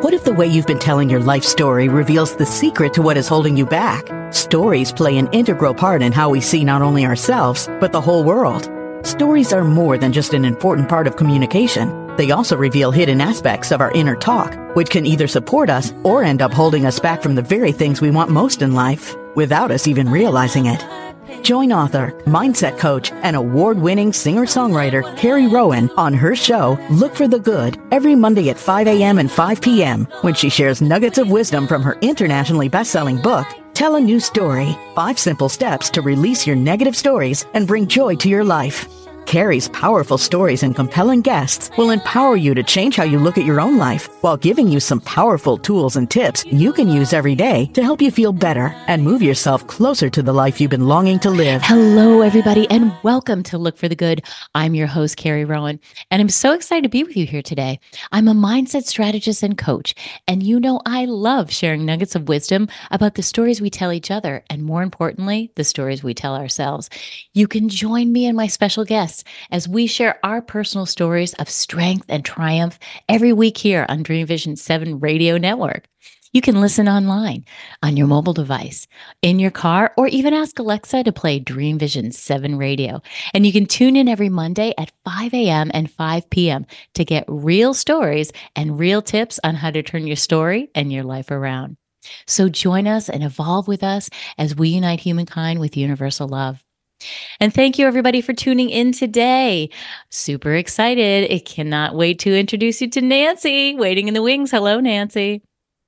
What if the way you've been telling your life story reveals the secret to what is holding you back? Stories play an integral part in how we see not only ourselves, but the whole world. Stories are more than just an important part of communication. They also reveal hidden aspects of our inner talk, which can either support us or end up holding us back from the very things we want most in life, without us even realizing it. Join author, mindset coach, and award-winning singer-songwriter Carrie Rowan on her show, Look for the Good, every Monday at 5 a.m. and 5 p.m. when she shares nuggets of wisdom from her internationally best-selling book, Tell a New Story, 5 Simple Steps to Release Your Negative Stories and Bring Joy to Your Life. Carrie's powerful stories and compelling guests will empower you to change how you look at your own life while giving you some powerful tools and tips you can use every day to help you feel better and move yourself closer to the life you've been longing to live. Hello, everybody, and welcome to Look for the Good. I'm your host, Carrie Rowan, and I'm so excited to be with you here today. I'm a mindset strategist and coach, and you know I love sharing nuggets of wisdom about the stories we tell each other, and more importantly, the stories we tell ourselves. You can join me and my special guests as we share our personal stories of strength and triumph every week here on Dream Vision 7 Radio Network. You can listen online, on your mobile device, in your car, or even ask Alexa to play Dream Vision 7 Radio. And you can tune in every Monday at 5 a.m. and 5 p.m. to get real stories and real tips on how to turn your story and your life around. So join us and evolve with us as we unite humankind with universal love. And thank you, everybody, for tuning in today. Super excited. I cannot wait to introduce you to Nancy, waiting in the wings. Hello, Nancy.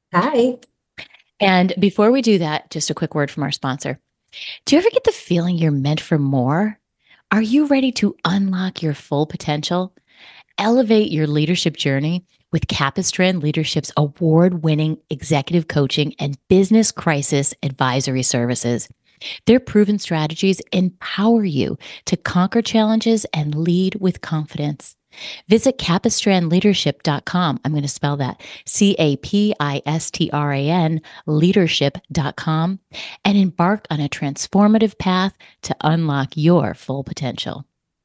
Hi. And before we do that, just a quick word from our sponsor. Do you ever get the feeling you're meant for more? Are you ready to unlock your full potential? Elevate your leadership journey with Capistran Leadership's award-winning executive coaching and business crisis advisory services. Their proven strategies empower you to conquer challenges and lead with confidence. Visit capistranleadership.com. I'm going to spell that CAPISTRAN leadership.com and embark on a transformative path to unlock your full potential.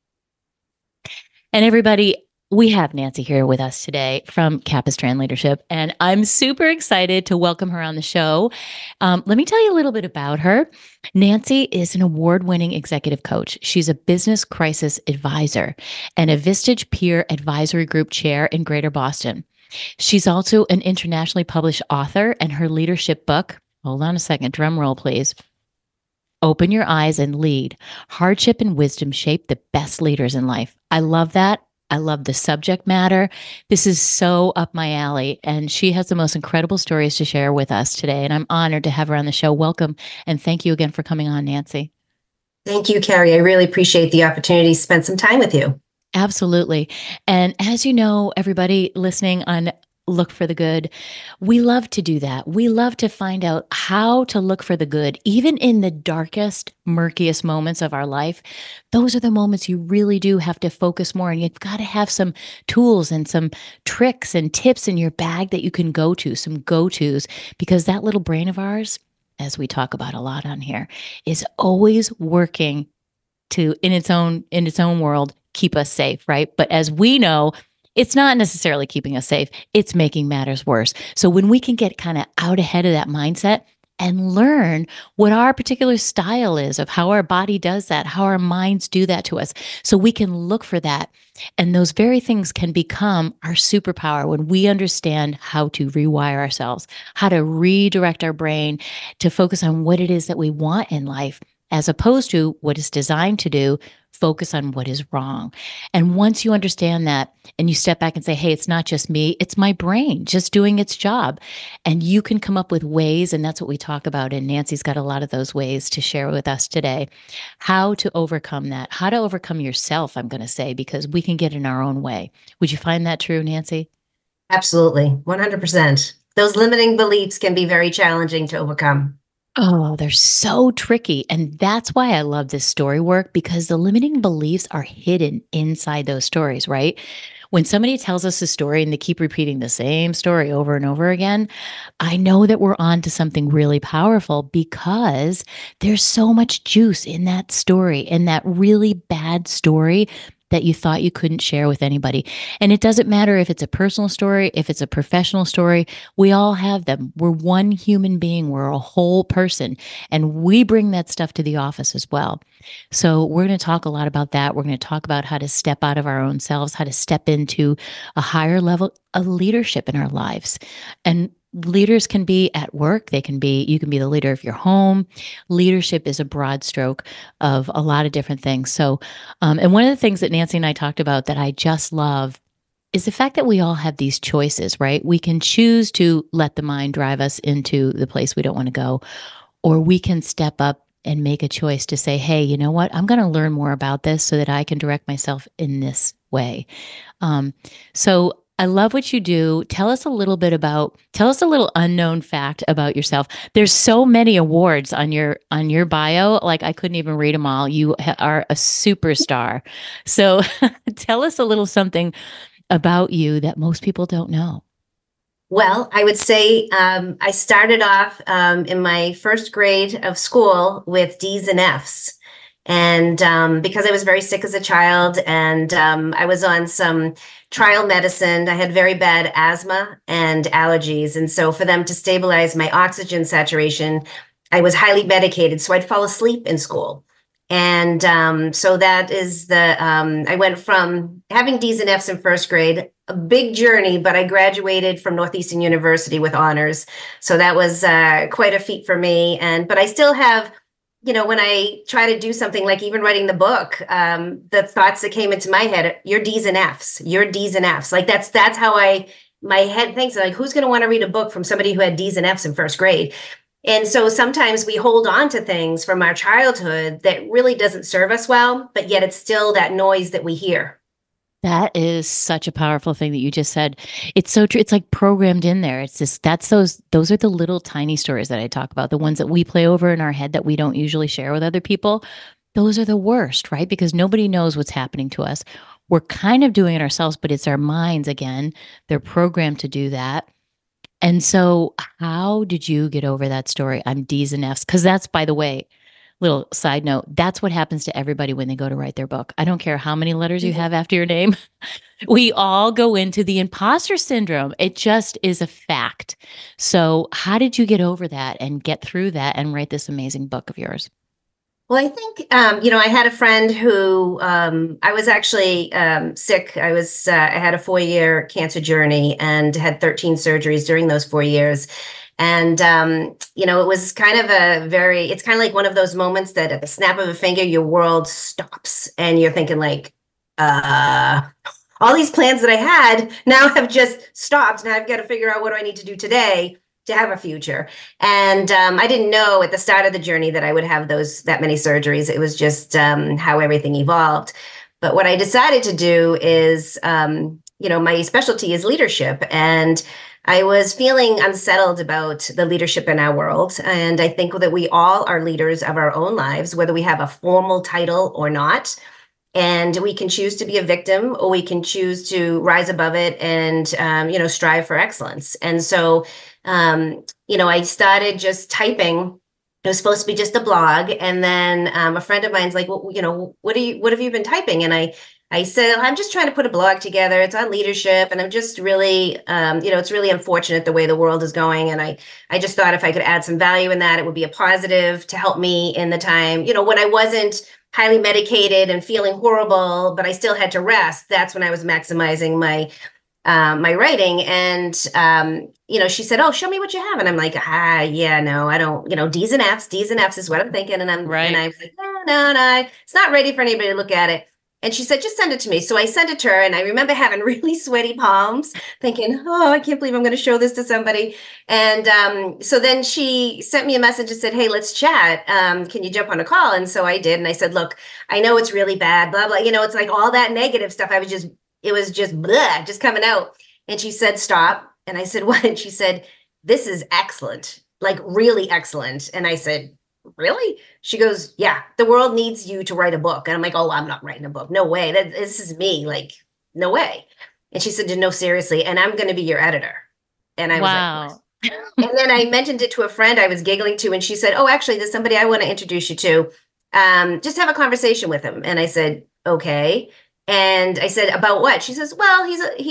And everybody, we have Nancy here with us today from Capistran Leadership, and I'm super excited to welcome her on the show. Let me tell you a little bit about her. Nancy is an award-winning executive coach. She's a business crisis advisor and a Vistage Peer Advisory Group chair in Greater Boston. She's also an internationally published author, and her leadership book, hold on a second, drum roll, please. Open Your Eyes and Lead. Hardship and wisdom shape the best leaders in life. I love that. I love the subject matter. This is so up my alley, and she has the most incredible stories to share with us today, and I'm honored to have her on the show. Welcome, and thank you again for coming on, Nancy. Thank you, Carrie. I really appreciate the opportunity to spend some time with you. Absolutely. And as you know, everybody listening on Look for the Good, we love to do that. We love to find out how to look for the good, even in the darkest, murkiest moments of our life. Those are the moments you really do have to focus more, and you've got to have some tools and some tricks and tips in your bag that you can go to, some go-tos, because that little brain of ours, as we talk about a lot on here, is always working to, in its own world, keep us safe, right? But as we know, it's not necessarily keeping us safe. It's making matters worse. So when we can get kind of out ahead of that mindset and learn what our particular style is of how our body does that, how our minds do that to us, so we can look for that. And those very things can become our superpower when we understand how to rewire ourselves, how to redirect our brain to focus on what it is that we want in life, as opposed to what it's designed to do, focus on what is wrong. And once you understand that and you step back and say, hey, it's not just me, it's my brain just doing its job. And you can come up with ways, and that's what we talk about. And Nancy's got a lot of those ways to share with us today, how to overcome that, how to overcome yourself, I'm going to say, because we can get in our own way. Would you find that true, Nancy? Absolutely. 100%. Those limiting beliefs can be very challenging to overcome. Oh, they're so tricky. And that's why I love this story work, because the limiting beliefs are hidden inside those stories, right? When somebody tells us a story and they keep repeating the same story over and over again, I know that we're on to something really powerful, because there's so much juice in that story, in that really bad story. that you thought you couldn't share with anybody. And it doesn't matter if it's a personal story, if it's a professional story, we all have them. We're one human being, we're a whole person, and we bring that stuff to the office as well. So we're going to talk a lot about that. We're going to talk about how to step out of our own selves, how to step into a higher level of leadership in our lives. And leaders can be at work, you can be the leader of your home. Leadership is a broad stroke of a lot of different things. So, and one of the things that Nancy and I talked about that I just love is the fact that we all have these choices, right? We can choose to let the mind drive us into the place we don't want to go, or we can step up and make a choice to say, hey, you know what? I'm going to learn more about this so that I can direct myself in this way. So I love what you do. Tell us a little unknown fact about yourself. There's so many awards on your bio. Like I couldn't even read them all. You are a superstar. So tell us a little something about you that most people don't know. Well, I would say I started off in my first grade of school with D's and F's. And because I was very sick as a child and I was on some trial medicine, I had very bad asthma and allergies. And so for them to stabilize my oxygen saturation, I was highly medicated. So I'd fall asleep in school. And so that is I went from having D's and F's in first grade, a big journey, but I graduated from Northeastern University with honors. So that was quite a feat for me. But I still have, when I try to do something like even writing the book, the thoughts that came into my head, your D's and F's, your D's and F's. Like that's how my head thinks, like, who's going to want to read a book from somebody who had D's and F's in first grade? And so sometimes we hold on to things from our childhood that really doesn't serve us well, but yet it's still that noise that we hear. That is such a powerful thing that you just said. It's so true. It's like programmed in there. It's just, those are the little tiny stories that I talk about, the ones that we play over in our head that we don't usually share with other people. Those are the worst, right? Because nobody knows what's happening to us. We're kind of doing it ourselves, but it's our minds again. They're programmed to do that. And so how did you get over that story? I'm D's and F's. Because that's, by the way, little side note, that's what happens to everybody when they go to write their book. I don't care how many letters you have after your name. We all go into the imposter syndrome. It just is a fact. So how did you get over that and get through that and write this amazing book of yours? Well, I think, I had a friend who, I was actually sick. I had a 4-year cancer journey and had 13 surgeries during those 4 years. And, it was kind of it's kind of like one of those moments that at the snap of a finger, your world stops and you're thinking like, all these plans that I had now have just stopped. Now I've got to figure out what do I need to do today to have a future. And I didn't know at the start of the journey that I would have that many surgeries. It was just how everything evolved. But what I decided to do is, my specialty is leadership. And I was feeling unsettled about the leadership in our world. And I think that we all are leaders of our own lives, whether we have a formal title or not. And we can choose to be a victim or we can choose to rise above it and, strive for excellence. And so, I started just typing. It was supposed to be just a blog. And then a friend of mine's like, well, what have you been typing? And I said, I'm just trying to put a blog together. It's on leadership. And I'm just really, it's really unfortunate the way the world is going. And I just thought if I could add some value in that, it would be a positive to help me in the time, when I wasn't highly medicated and feeling horrible, but I still had to rest. That's when I was maximizing my writing. And, she said, oh, show me what you have. And I'm like, yeah, no, I don't, D's and F's is what I'm thinking. And and I was like, no, it's not ready for anybody to look at it. And she said, just send it to me. So I sent it to her. And I remember having really sweaty palms thinking, oh, I can't believe I'm going to show this to somebody. And so then she sent me a message and said, hey, let's chat. Can you jump on a call? And so I did. And I said, look, I know it's really bad, blah, blah. It's like all that negative stuff. It was just blah, just coming out. And she said, stop. And I said, what? And she said, this is excellent, like really excellent. And I said, really? She goes, yeah, the world needs you to write a book. And I'm like, oh, I'm not writing a book. No way. This is me. Like, no way. And she said, no, seriously. And I'm going to be your editor. And I was like, what? And then I mentioned it to a friend I was giggling to. And she said, oh, actually, there's somebody I want to introduce you to. Just have a conversation with him. And I said, okay. And I said, about what? She says, well,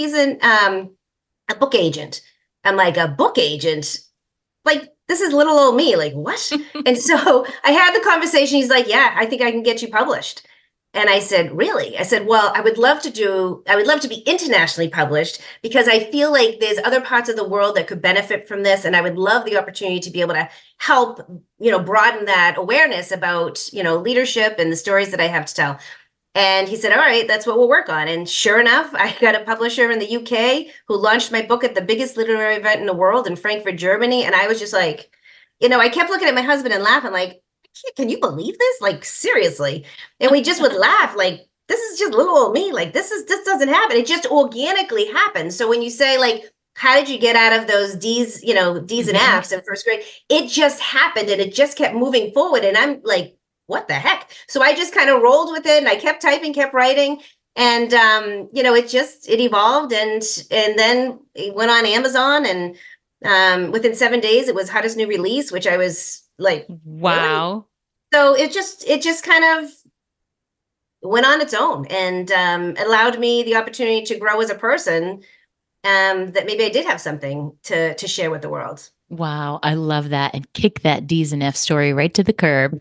a book agent. I'm like, a book agent? Like, this is little old me. Like, what? And so I had the conversation. He's like, yeah, I think I can get you published. And I said, really? I said, well, I would love to be internationally published because I feel like there's other parts of the world that could benefit from this. And I would love the opportunity to be able to help, broaden that awareness about, leadership and the stories that I have to tell. And he said, all right, that's what we'll work on. And sure enough, I got a publisher in the UK who launched my book at the biggest literary event in the world in Frankfurt, Germany. And I was just like, I kept looking at my husband and laughing like, can you believe this? Like, seriously. And we just would laugh like, this is just little old me. Like, this doesn't happen. It just organically happened. So when you say like, how did you get out of those D's, D's and F's in first grade? It just happened and it just kept moving forward. And I'm like, what the heck? So I just kind of rolled with it and I kept typing, kept writing. And, it evolved and then it went on Amazon and within 7 days, it was hottest new release, which I was like, wow. Really? So it just kind of went on its own and allowed me the opportunity to grow as a person, that maybe I did have something to share with the world. Wow. I love that. And kick that D's and F story right to the curb.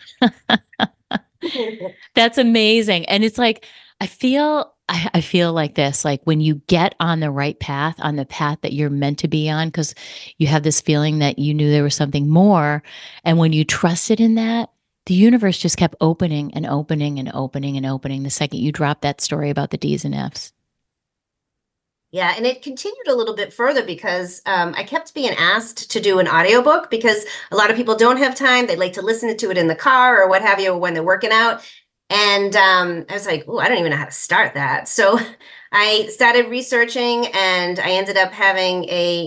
That's amazing. And it's like, I feel like this, like when you get on the right path, on the path that you're meant to be on, because you have this feeling that you knew there was something more. And when you trusted in that, the universe just kept opening and opening and opening and opening the second you dropped that story about the D's and F's. Yeah, and it continued a little bit further because I kept being asked to do an audiobook because a lot of people don't have time. They like to listen to it in the car or what have you when they're working out. And I was like, oh, I don't even know how to start that. So I started researching and I ended up having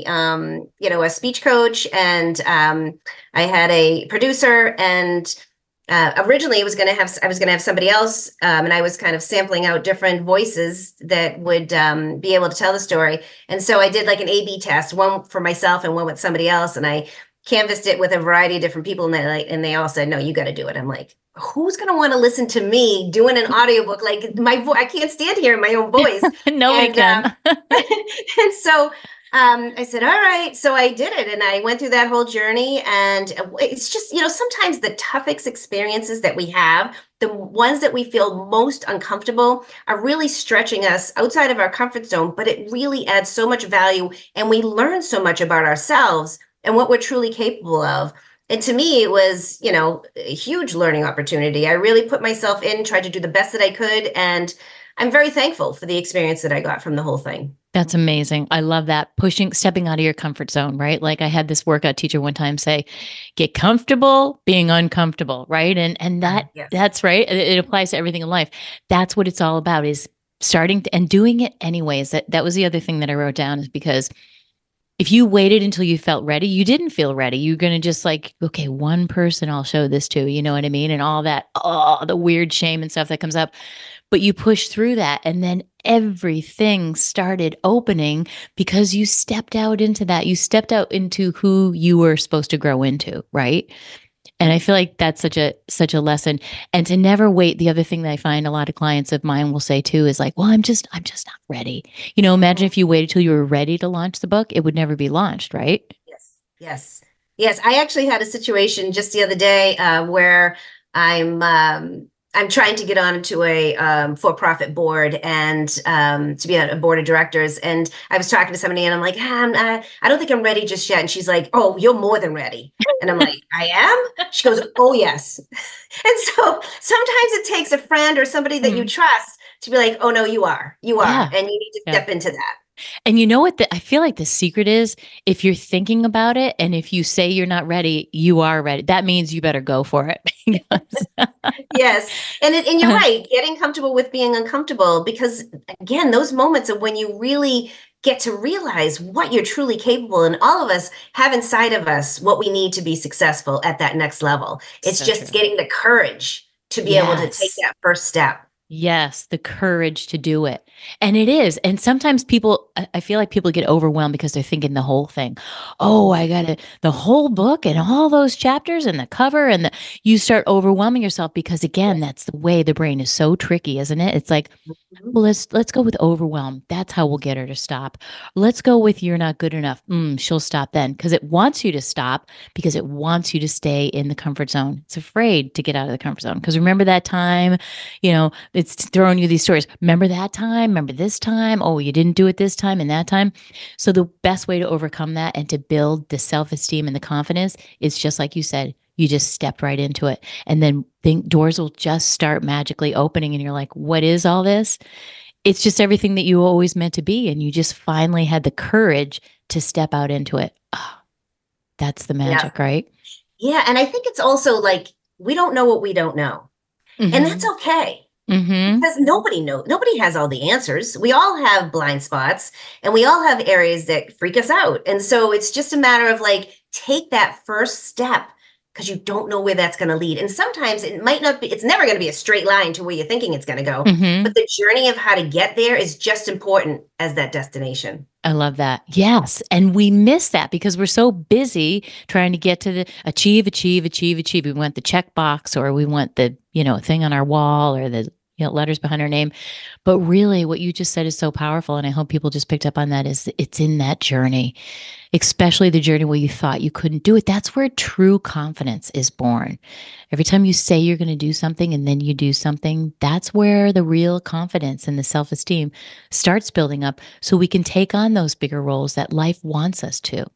a speech coach and I had a producer and originally I was going to have somebody else, and I was kind of sampling out different voices that would be able to tell the story. And so I did like an A/B test, one for myself and one with somebody else, and I canvassed it with a variety of different people, and they all said, "No, you got to do it." I'm like, who's going to want to listen to me doing an audiobook? Like my voice, I can't stand hearing my own voice. Nobody can. And so I said, all right. So I did it and I went through that whole journey. And it's just, sometimes the toughest experiences that we have, the ones that we feel most uncomfortable, are really stretching us outside of our comfort zone, but it really adds so much value. And we learn so much about ourselves and what we're truly capable of. And to me, it was, a huge learning opportunity. I really put myself in, tried to do the best that I could. And I'm very thankful for the experience that I got from the whole thing. That's amazing. I love that. Stepping out of your comfort zone, right? Like I had this workout teacher one time say, get comfortable being uncomfortable, right? And that's right. It applies to everything in life. That's what it's all about, is starting and doing it anyways. That was the other thing that I wrote down, is because if you waited until you felt ready, you didn't feel ready. You're going to just like, okay, one person I'll show this to, you know what I mean? And all that, the weird shame and stuff that comes up. But you push through that and then everything started opening because you stepped out into that. You stepped out into who you were supposed to grow into, right? And I feel like that's such a lesson. And to never wait. The other thing that I find a lot of clients of mine will say too is like, well, I'm just not ready. Imagine if you waited till you were ready to launch the book, it would never be launched, right? Yes. I actually had a situation just the other day where I'm trying to get onto a for-profit board and to be on a board of directors. And I was talking to somebody and I'm like, I don't think I'm ready just yet. And she's like, oh, you're more than ready. And I'm like, I am? She goes, oh, yes. And so sometimes it takes a friend or somebody that you trust to be like, oh, no, you are. Yeah. And you need to step into that. And you know what? I feel like the secret is, if you're thinking about it and if you say you're not ready, you are ready. That means you better go for it. Yes. And you're right. Getting comfortable with being uncomfortable, because again, those moments of when you really get to realize what you're truly capable, and all of us have inside of us what we need to be successful at that next level. It's so just true. Getting the courage to be able to take that first step. Yes, the courage to do it. And it is. And sometimes people I feel like people get overwhelmed because they're thinking the whole thing. Oh, I got it. The whole book and all those chapters and the cover you start overwhelming yourself because again, that's the way the brain is so tricky, isn't it? It's like, Mhm. well, let's go with overwhelm. That's how we'll get her to stop. Let's go with you're not good enough. She'll stop then because it wants you to stop because it wants you to stay in the comfort zone. It's afraid to get out of the comfort zone because remember that time, it's throwing you these stories. Remember that time? Remember this time? Oh, you didn't do it this time and that time. So the best way to overcome that and to build the self-esteem and the confidence is just like you said, you just step right into it. And then think doors will just start magically opening and you're like, what is all this? It's just everything that you always meant to be. And you just finally had the courage to step out into it. Oh, that's the Yeah. magic, right? Yeah. And I think it's also like, we don't know what we don't know. And that's Mm-hmm. okay. Mm-hmm. Because nobody has all the answers. We all have blind spots and we all have areas that freak us out. And so it's just a matter of like, take that first step because you don't know where that's going to lead. And sometimes it might not be, it's never going to be a straight line to where you're thinking it's going to go. Mm-hmm. But the journey of how to get there is just important as that destination. I love that. Yes. And we miss that because we're so busy trying to get to the achieve, achieve, achieve, achieve. We want the checkbox or we want the, thing on our wall or the, letters behind our name. But really what you just said is so powerful. And I hope people just picked up on that is it's in that journey, especially the journey where you thought you couldn't do it. That's where true confidence is born. Every time you say you're going to do something and then you do something, that's where the real confidence and the self-esteem starts building up so we can take on those bigger roles that life wants us to.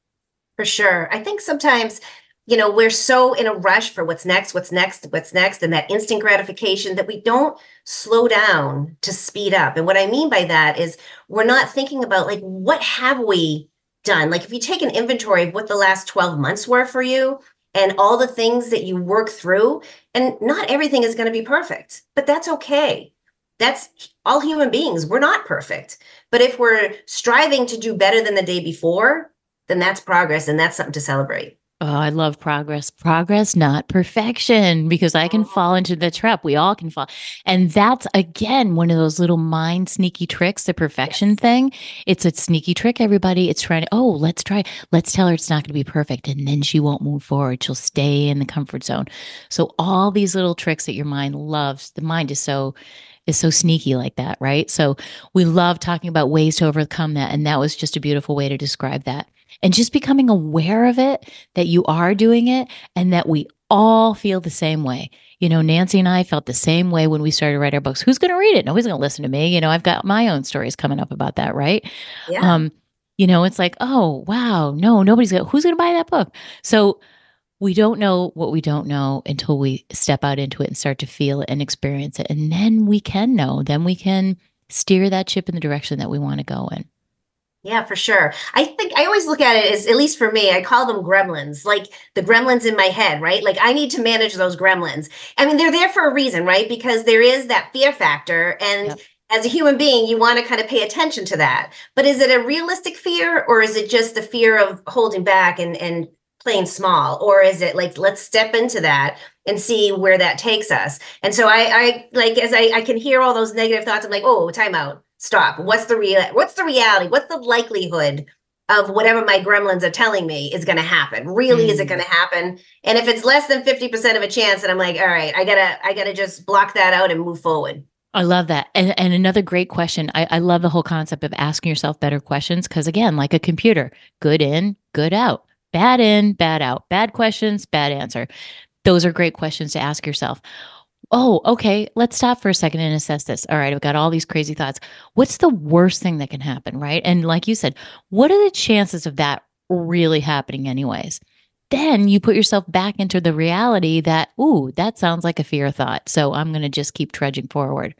For sure. I think sometimes, we're so in a rush for what's next, what's next, what's next, and that instant gratification that we don't slow down to speed up. And what I mean by that is we're not thinking about like, what have we done? Like if you take an inventory of what the last 12 months were for you and all the things that you work through, and not everything is going to be perfect, but that's okay. That's all human beings. We're not perfect. But if we're striving to do better than the day before, then that's progress and that's something to celebrate. Oh, I love progress. Progress, not perfection, because I can fall into the trap. We all can fall. And that's, again, one of those little mind sneaky tricks, the perfection Yes. thing. It's a sneaky trick, everybody. It's trying to, oh, let's try, let's tell her it's not going to be perfect. And then she won't move forward. She'll stay in the comfort zone. So all these little tricks that your mind loves, the mind is so sneaky like that, right? So we love talking about ways to overcome that. And that was just a beautiful way to describe that. And just becoming aware of it, that you are doing it, and that we all feel the same way. Nancy and I felt the same way when we started to write our books. Who's going to read it? Nobody's going to listen to me. I've got my own stories coming up about that, right? Yeah. Um, it's like, oh, wow, no, who's going to buy that book? So we don't know what we don't know until we step out into it and start to feel it and experience it. And then we can know, then we can steer that ship in the direction that we want to go in. Yeah, for sure. I think I always look at it as, at least for me, I call them gremlins, like the gremlins in my head, right? Like I need to manage those gremlins. I mean, they're there for a reason, right? Because there is that fear factor. And Yep. as a human being, you want to kind of pay attention to that. But is it a realistic fear or is it just the fear of holding back and playing small? Or is it like, let's step into that and see where that takes us? And so I like, as I can hear all those negative thoughts, I'm like, oh, time out. Stop. What's the reality? What's the likelihood of whatever my gremlins are telling me is going to happen? Really, is it going to happen? And if it's less than 50% of a chance, then I'm like, all right, I gotta just block that out and move forward. I love that. And another great question. I love the whole concept of asking yourself better questions because, again, like a computer, good in, good out, bad in, bad out, bad questions, bad answer. Those are great questions to ask yourself. Oh, okay. Let's stop for a second and assess this. All right. I've got all these crazy thoughts. What's the worst thing that can happen? Right. And like you said, what are the chances of that really happening, anyways? Then you put yourself back into the reality that, ooh, that sounds like a fear thought. So I'm going to just keep trudging forward,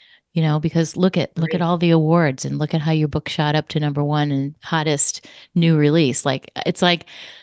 because look at all the awards and look at how your book shot up to number one and hottest new release. Like, it's like,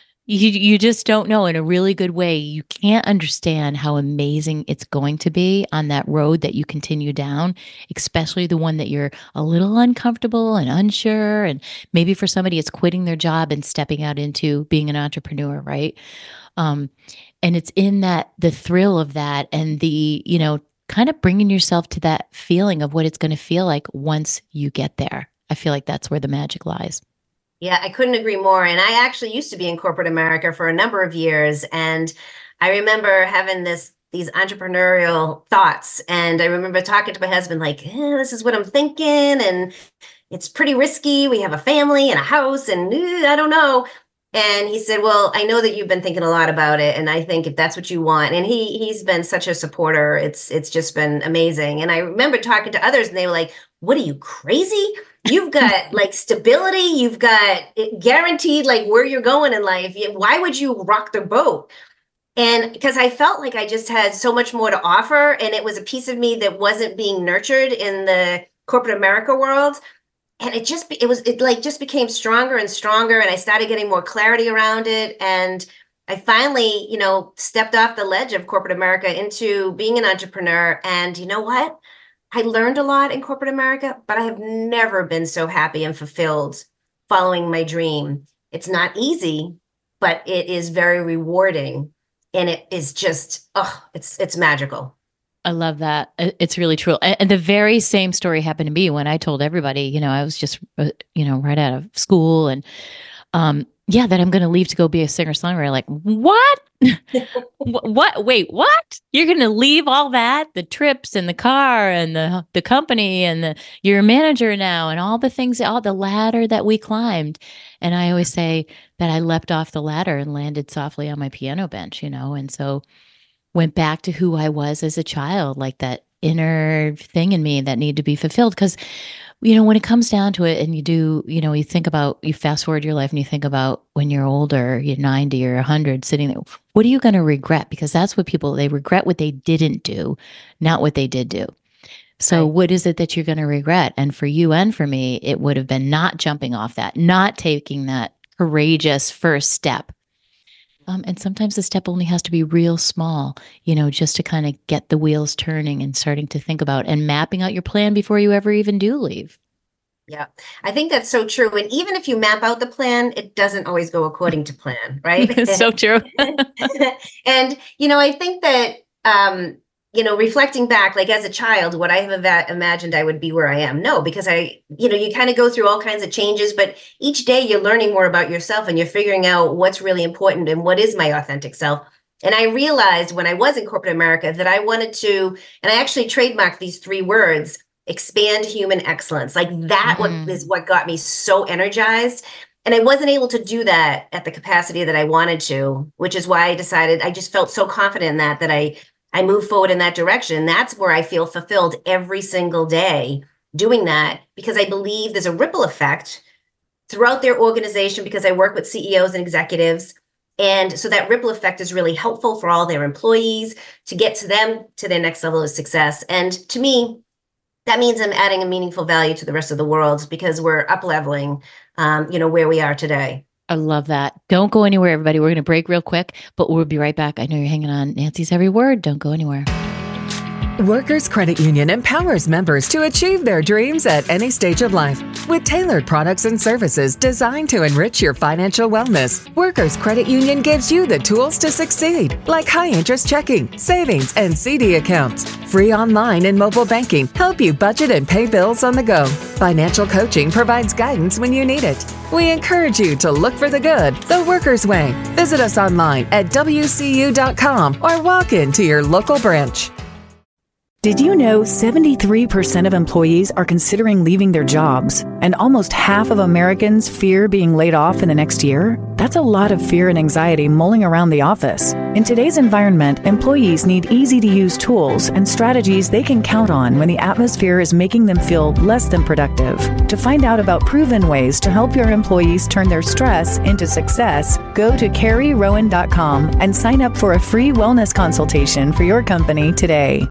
you just don't know in a really good way. You can't understand how amazing it's going to be on that road that you continue down, especially the one that you're a little uncomfortable and unsure. And maybe for somebody, it's quitting their job and stepping out into being an entrepreneur, right? Um, and it's in the thrill of that and kind of bringing yourself to that feeling of what it's going to feel like once you get there. I feel like that's where the magic lies. Yeah, I couldn't agree more. And I actually used to be in corporate America for a number of years. And I remember having these entrepreneurial thoughts. And I remember talking to my husband, like, this is what I'm thinking. And it's pretty risky. We have a family and a house and I don't know. And he said, well, I know that you've been thinking a lot about it. And I think if that's what you want, and he's been such a supporter, it's just been amazing. And I remember talking to others and they were like, what are you, crazy? You've got like stability. You've got it guaranteed like where you're going in life. Why would you rock the boat? And because I felt like I just had so much more to offer. And it was a piece of me that wasn't being nurtured in the corporate America world. And it just became stronger and stronger. And I started getting more clarity around it. And I finally, stepped off the ledge of corporate America into being an entrepreneur. And you know what? I learned a lot in corporate America, but I have never been so happy and fulfilled following my dream. It's not easy, but it is very rewarding. And it is just, it's magical. I love that. It's really true. And the very same story happened to me when I told everybody, I was just, right out of school and, that I'm going to leave to go be a singer-songwriter. Like, what? What? Wait, what? You're going to leave all that, the trips and the car and the company and you're a manager now and all the things, all the ladder that we climbed. And I always say that I leapt off the ladder and landed softly on my piano bench, and so went back to who I was as a child, like that inner thing in me that needed to be fulfilled. Because, when it comes down to it and you do, you think about, you fast forward your life and you think about when you're older, you're 90 or 100 sitting there, what are you going to regret? Because that's what they regret what they didn't do, not what they did do. So right. What is it that you're going to regret? And for you and for me, it would have been not jumping off that, not taking that courageous first step. And sometimes the step only has to be real small, just to kind of get the wheels turning and starting to think about and mapping out your plan before you ever even do leave. Yeah, I think that's so true. And even if you map out the plan, it doesn't always go according to plan, right? It's so true. And, I think that, reflecting back, like as a child, would I have imagined I would be where I am? No, because you kind of go through all kinds of changes, but each day you're learning more about yourself and you're figuring out what's really important and what is my authentic self. And I realized when I was in corporate America that I wanted to, and I actually trademarked these 3 words, expand human excellence. Like that is what got me so energized. And I wasn't able to do that at the capacity that I wanted to, which is why I decided, I just felt so confident in that I moved forward in that direction. That's where I feel fulfilled every single day doing that, because I believe there's a ripple effect throughout their organization, because I work with CEOs and executives. And so that ripple effect is really helpful for all their employees to get to them to their next level of success. And to me, that means I'm adding a meaningful value to the rest of the world, because we're up-leveling, where we are today. I love that. Don't go anywhere, everybody. We're going to break real quick, but we'll be right back. I know you're hanging on Nancy's every word. Don't go anywhere. Workers Credit Union empowers members to achieve their dreams at any stage of life. With tailored products and services designed to enrich your financial wellness, Workers Credit Union gives you the tools to succeed, like high-interest checking, savings, and CD accounts. Free online and mobile banking help you budget and pay bills on the go. Financial coaching provides guidance when you need it. We encourage you to look for the good, the Workers Way. Visit us online at WCU.com or walk into your local branch. Did you know 73% of employees are considering leaving their jobs, and almost half of Americans fear being laid off in the next year? That's a lot of fear and anxiety mulling around the office. In today's environment, employees need easy-to-use tools and strategies they can count on when the atmosphere is making them feel less than productive. To find out about proven ways to help your employees turn their stress into success, go to CarrieRowan.com and sign up for a free wellness consultation for your company today.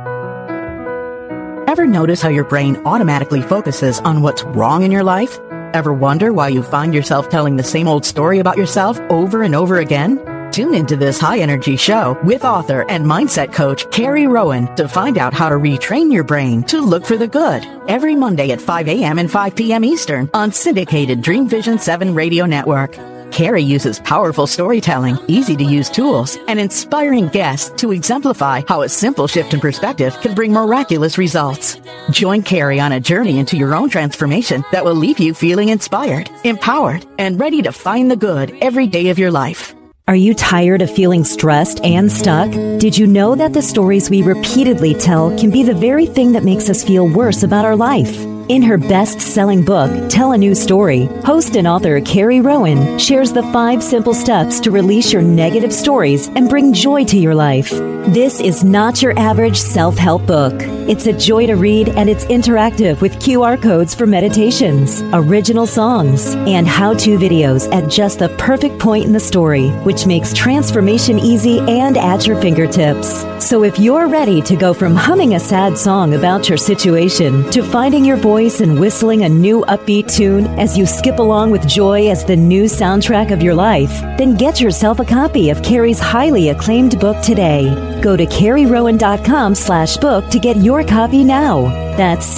Ever notice how your brain automatically focuses on what's wrong in your life? Ever wonder why you find yourself telling the same old story about yourself over and over again? Tune into this high-energy show with author and mindset coach Carrie Rowan to find out how to retrain your brain to look for the good. Every Monday at 5 a.m. and 5 p.m. Eastern on syndicated Dream Vision 7 radio network. Carrie uses powerful storytelling, easy-to-use tools, and inspiring guests to exemplify how a simple shift in perspective can bring miraculous results. Join Carrie on a journey into your own transformation that will leave you feeling inspired, empowered, and ready to find the good every day of your life. Are you tired of feeling stressed and stuck? Did you know that the stories we repeatedly tell can be the very thing that makes us feel worse about our life? In her best-selling book, Tell a New Story, host and author Carrie Rowan shares the 5 simple steps to release your negative stories and bring joy to your life. This is not your average self-help book. It's a joy to read, and it's interactive with QR codes for meditations, original songs, and how-to videos at just the perfect point in the story, which makes transformation easy and at your fingertips. So if you're ready to go from humming a sad song about your situation to finding your voice and whistling a new upbeat tune as you skip along with joy as the new soundtrack of your life, then get yourself a copy of Carrie's highly acclaimed book today. Go to carrierowan.com/book to get your copy now. That's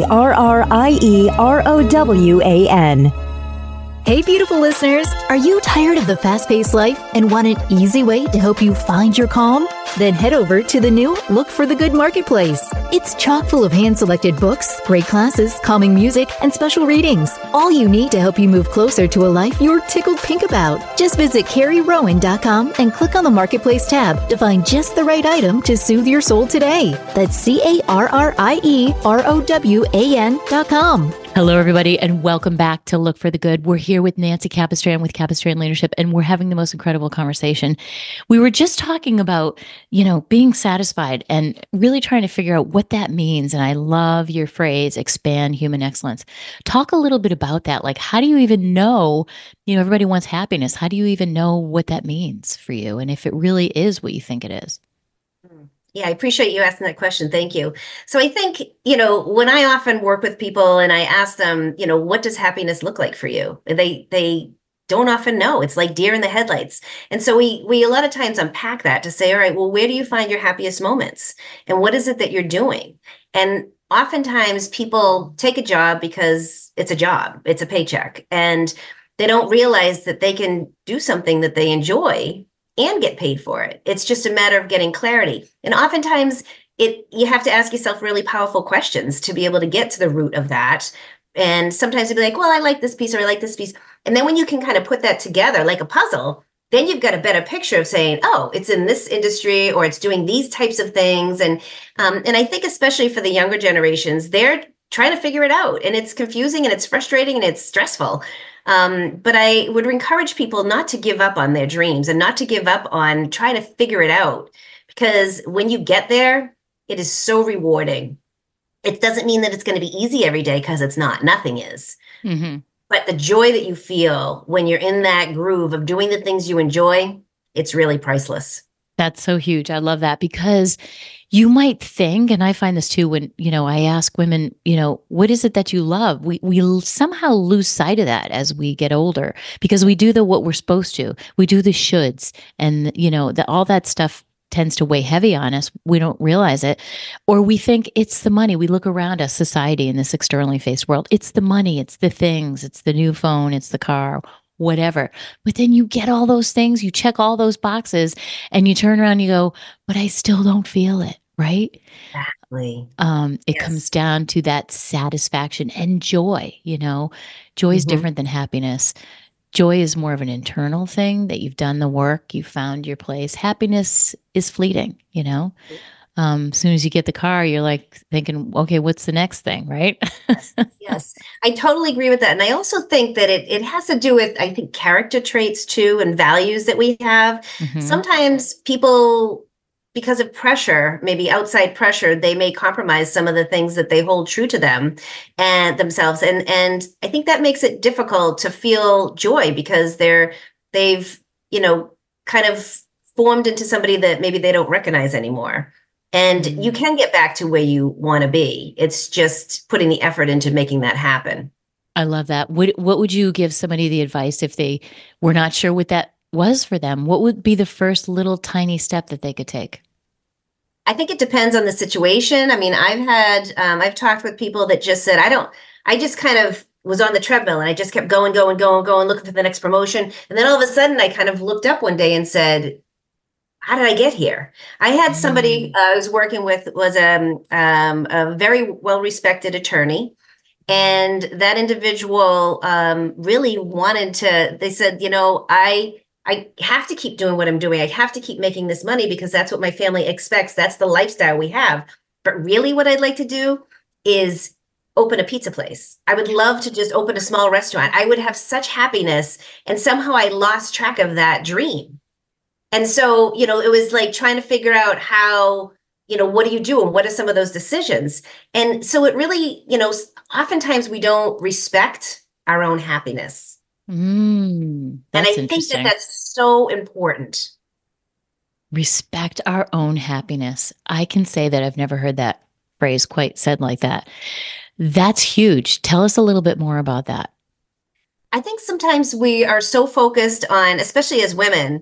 CarrieRowan. Hey, beautiful listeners. Are you tired of the fast-paced life and want an easy way to help you find your calm? Then head over to the new Look for the Good Marketplace. It's chock full of hand-selected books, great classes, calming music, and special readings. All you need to help you move closer to a life you're tickled pink about. Just visit CarrieRowan.com and click on the Marketplace tab to find just the right item to soothe your soul today. That's CarrieRowan.com. Hello, everybody, and welcome back to Look for the Good. We're here with Nancy Capistran with Capistran Leadership, and we're having the most incredible conversation. We were just talking about, being satisfied and really trying to figure out what that means. And I love your phrase, expand human excellence. Talk a little bit about that. Like, how do you even know, everybody wants happiness. How do you even know what that means for you? And if it really is what you think it is? Yeah, I appreciate you asking that question. Thank you. So I think, when I often work with people and I ask them, what does happiness look like for you? They don't often know. It's like deer in the headlights. And so we a lot of times unpack that to say, all right, well, where do you find your happiest moments? And what is it that you're doing? And oftentimes people take a job because it's a job, it's a paycheck, and they don't realize that they can do something that they enjoy and get paid for it. It's just a matter of getting clarity. And oftentimes you have to ask yourself really powerful questions to be able to get to the root of that. And sometimes you'll be like, well, I like this piece or I like this piece. And then when you can kind of put that together like a puzzle, then you've got a better picture of saying, oh, it's in this industry or it's doing these types of things. And I think especially for the younger generations, they're trying to figure it out. And it's confusing and it's frustrating and it's stressful. But I would encourage people not to give up on their dreams and not to give up on trying to figure it out. Because when you get there, it is so rewarding. It doesn't mean that it's going to be easy every day, because it's not. Nothing is. Mm-hmm. But the joy that you feel when you're in that groove of doing the things you enjoy, it's really priceless. That's so huge. I love that, because you might think, and I find this too, when, I ask women, what is it that you love? We somehow lose sight of that as we get older, because we do what we're supposed to. We do the shoulds, and, all that stuff tends to weigh heavy on us. We don't realize it, or we think it's the money. We look around us, society, in this externally faced world. It's the money, it's the things, it's the new phone, it's the car, whatever. But then you get all those things, you check all those boxes, and you turn around and you go, but I still don't feel it, right? Exactly. It comes down to that satisfaction and joy. Joy is different than happiness. Joy is more of an internal thing that you've done the work, you found your place. Happiness is fleeting, as soon as you get the car, you're like thinking, okay, what's the next thing, right? Yes, I totally agree with that. And I also think that it has to do with, I think, character traits too, and values that we have. Mm-hmm. Sometimes people, because of pressure, maybe outside pressure, they may compromise some of the things that they hold true to them and themselves. And I think that makes it difficult to feel joy, because they've, kind of formed into somebody that maybe they don't recognize anymore. And you can get back to where you want to be. It's just putting the effort into making that happen. I love that. What would you give somebody the advice if they were not sure what that was for them? What would be the first little tiny step that they could take? I think it depends on the situation. I mean, I've talked with people that just said, I just kind of was on the treadmill and I just kept going, looking for the next promotion. And then all of a sudden I kind of looked up one day and said, how did I get here? I had somebody I was working with was a very well-respected attorney. And that individual really wanted to, they said, I have to keep doing what I'm doing. I have to keep making this money because that's what my family expects. That's the lifestyle we have. But really what I'd like to do is open a pizza place. I would love to just open a small restaurant. I would have such happiness. And somehow I lost track of that dream. And so, it was like trying to figure out how, what do you do? And what are some of those decisions? And so it really, oftentimes we don't respect our own happiness. And I think that that's so important. Respect our own happiness. I can say that I've never heard that phrase quite said like that. That's huge. Tell us a little bit more about that. I think sometimes we are so focused on, especially as women,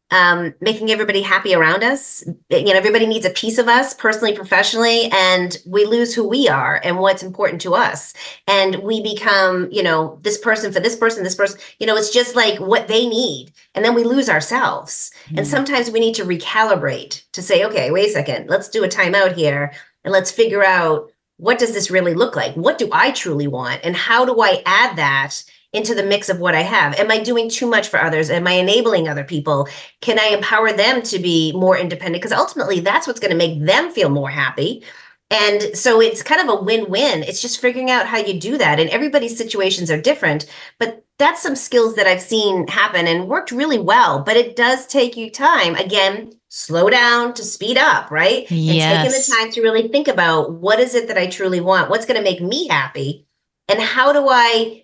making everybody happy around us. Everybody needs a piece of us personally, professionally, and we lose who we are and what's important to us. And we become, this person for this person, it's just like what they need. And then we lose ourselves. And sometimes we need to recalibrate to say, okay, wait a second, let's do a timeout here and let's figure out, what does this really look like? What do I truly want? And how do I add that into the mix of what I have? Am I doing too much for others? Am I enabling other people? Can I empower them to be more independent? Because ultimately that's what's going to make them feel more happy. And so it's kind of a win-win. It's just figuring out how you do that. And everybody's situations are different, but that's some skills that I've seen happen and worked really well, but it does take you time. Again, slow down to speed up, right? Yes. And taking the time to really think about what is it that I truly want? What's going to make me happy? And how do I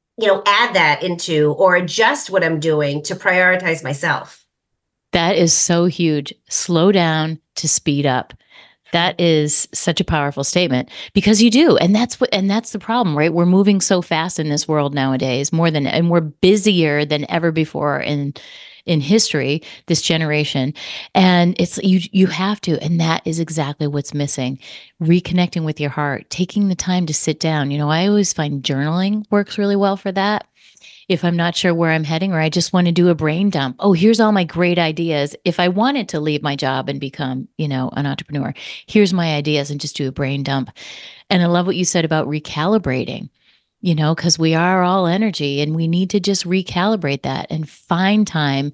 add that into or adjust what I'm doing to prioritize myself? That is so huge. Slow down to speed up. That is such a powerful statement because you do. And that's the problem, right? We're moving so fast in this world nowadays, and we're busier than ever before in history, this generation. And it's, you have to, and that is exactly what's missing. Reconnecting with your heart, taking the time to sit down. I always find journaling works really well for that. If I'm not sure where I'm heading, or I just want to do a brain dump. Oh, here's all my great ideas. If I wanted to leave my job and become, an entrepreneur, here's my ideas, and just do a brain dump. And I love what you said about recalibrating, because we are all energy and we need to just recalibrate that and find time.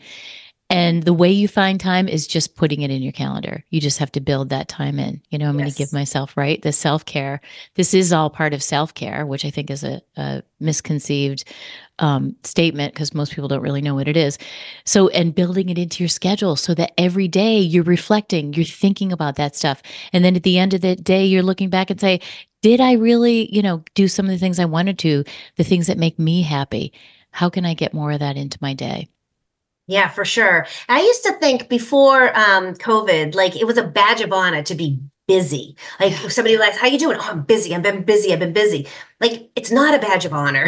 And the way you find time is just putting it in your calendar. You just have to build that time in. I'm going to give myself, the self-care. This is all part of self-care, which I think is a misconceived statement because most people don't really know what it is. So, and building it into your schedule so that every day you're reflecting, you're thinking about that stuff. And then at the end of the day, you're looking back and say, did I really, do some of the things I wanted to, the things that make me happy? How can I get more of that into my day? Yeah, for sure. I used to think before COVID, like it was a badge of honor to be busy. Like if somebody asks, how you doing? Oh, I'm busy. I've been busy. Like it's not a badge of honor.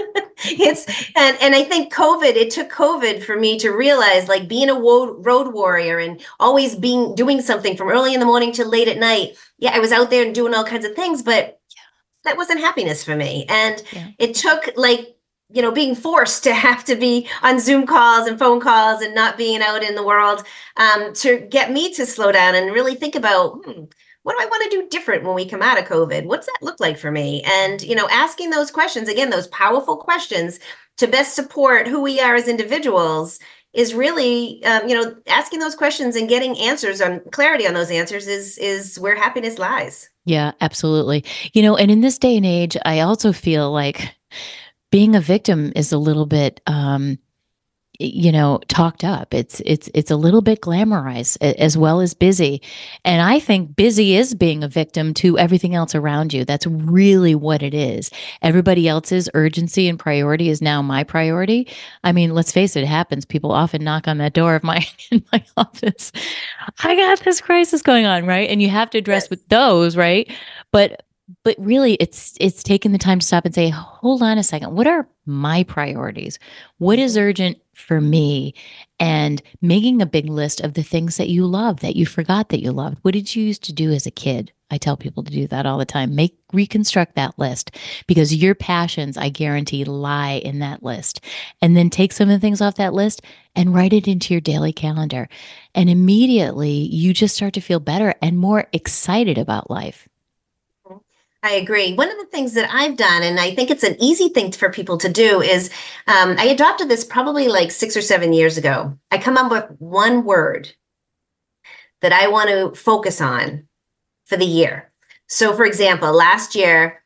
And I think it took COVID for me to realize, like, being a road warrior and always doing something from early in the morning to late at night. Yeah, I was out there and doing all kinds of things, but that wasn't happiness for me. And it took being forced to have to be on Zoom calls and phone calls and not being out in the world to get me to slow down and really think about, what do I want to do different when we come out of COVID? What's that look like for me? And, asking those questions, again, those powerful questions to best support who we are as individuals is really, asking those questions and getting answers on clarity on those answers is where happiness lies. Yeah, absolutely. And in this day and age, I also feel like being a victim is a little bit, talked up. It's a little bit glamorized as well as busy. And I think busy is being a victim to everything else around you. That's really what it is. Everybody else's urgency and priority is now my priority. I mean, let's face it happens. People often knock on that door of in my office. I got this crisis going on, right? And you have to address with those, right? But really, it's taking the time to stop and say, hold on a second. What are my priorities? What is urgent for me? And making a big list of the things that you love, that you forgot that you loved. What did you used to do as a kid? I tell people to do that all the time. Reconstruct that list, because your passions, I guarantee, lie in that list. And then take some of the things off that list and write it into your daily calendar. And immediately you just start to feel better and more excited about life. I agree. One of the things that I've done, and I think it's an easy thing for people to do, is I adopted this probably like 6 or 7 years ago. I come up with one word that I want to focus on for the year. So, for example, last year,